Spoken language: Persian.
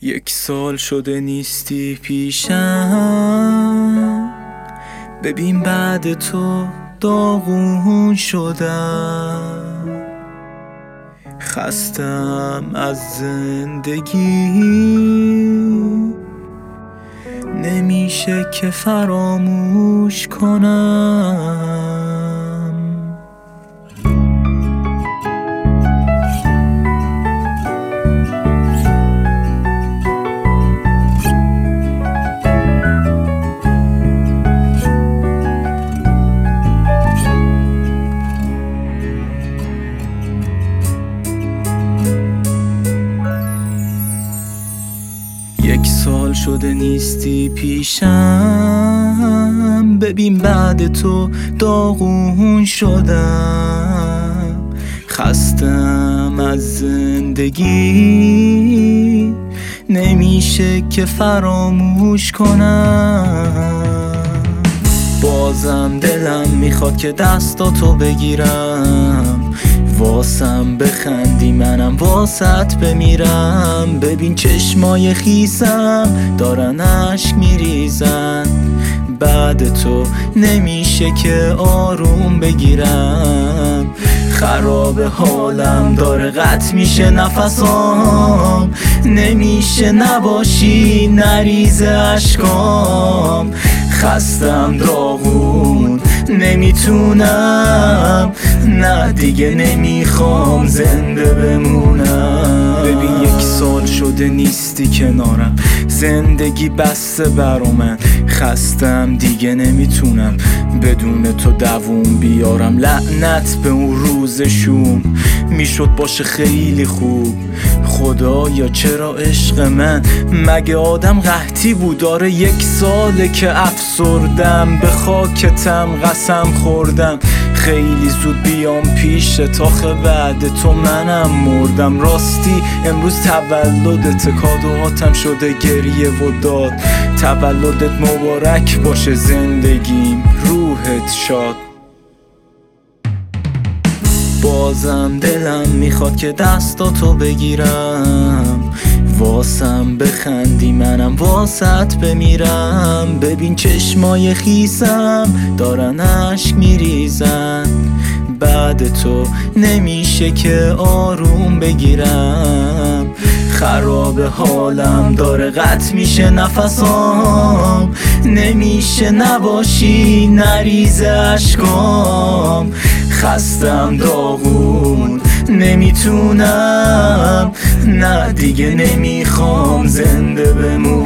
1 سال شده نیستی پیشم، ببین بعد تو داغون شدم. خستم از زندگی، نمیشه که فراموش کنم. 1 سال شده نیستی پیشم، ببین بعد تو داغون شدم. خستم از زندگی، نمیشه که فراموش کنم. بازم دلم میخواد که دستاتو بگیرم، واسم بخندی منم واسط بمیرم. ببین چشمای خیسم دارن اشک میریزن، بعد تو نمیشه که آروم بگیرم. خراب حالم داره قطع میشه نفسام، نمیشه نباشی نریزه اشکام. خستم داغون نمیتونم، نه دیگه نمیخوام زنده بمونم. ببین 1 سال شده نیستی کنارم، زندگی بسته برا من. خستم دیگه نمیتونم بدون تو دووم بیارم. لعنت به اون روزشون، میشد باشه خیلی خوب. خدایا چرا عشق من مگه آدم قحطی بود؟ داره 1 ساله که افسردم، به خاکتم قسم خوردم خیلی زود بیام پیش تاخه بعد تو منم مردم. راستی امروز تولدت، کادوهاتم شده گریه و داد. تولدت مبارک باشه زندگیم، روحت شاد. بازم دلم میخواد که دستاتو بگیرم، واسم بخندی منم واسط بمیرم. ببین چشمای خیسم دارن اشک میریزن، بعد تو نمیشه که آروم بگیرم. خراب حالم داره قطع میشه نفسام، نمیشه نباشی نریزه اشکام. خستم داغون نمیتونم، نه دیگه نمیخوام زنده بمونم.